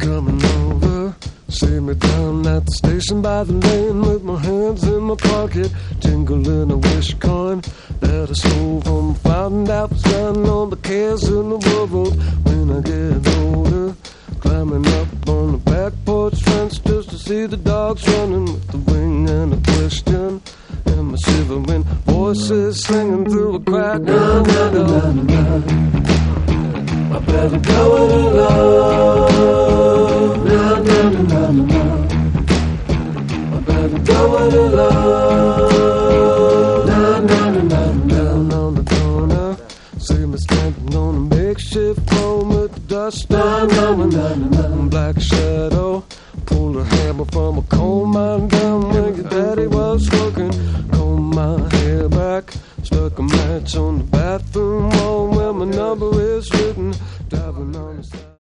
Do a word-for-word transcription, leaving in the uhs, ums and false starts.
coming over. See me down at the station by the lane with my hands in my pocket, jingling a wish coin that I stole from a fountain that was running on the cares in the world. When I get older, climbing up on the back porch fence just to see the dogs running with the wing and a question, and my shivering voices singing through a crack in the window. I better go it alone. Na, na, na, na, na. I better go it alone. Na, na, na, na, na. Down on the corner, see me standing on a makeshift phone with the dust on my black shadow. Pulled a hammer from a coal mine down where your daddy was working. Combed my hair back, stuck a match on the bathroom wall where my number is written. Driving on the side.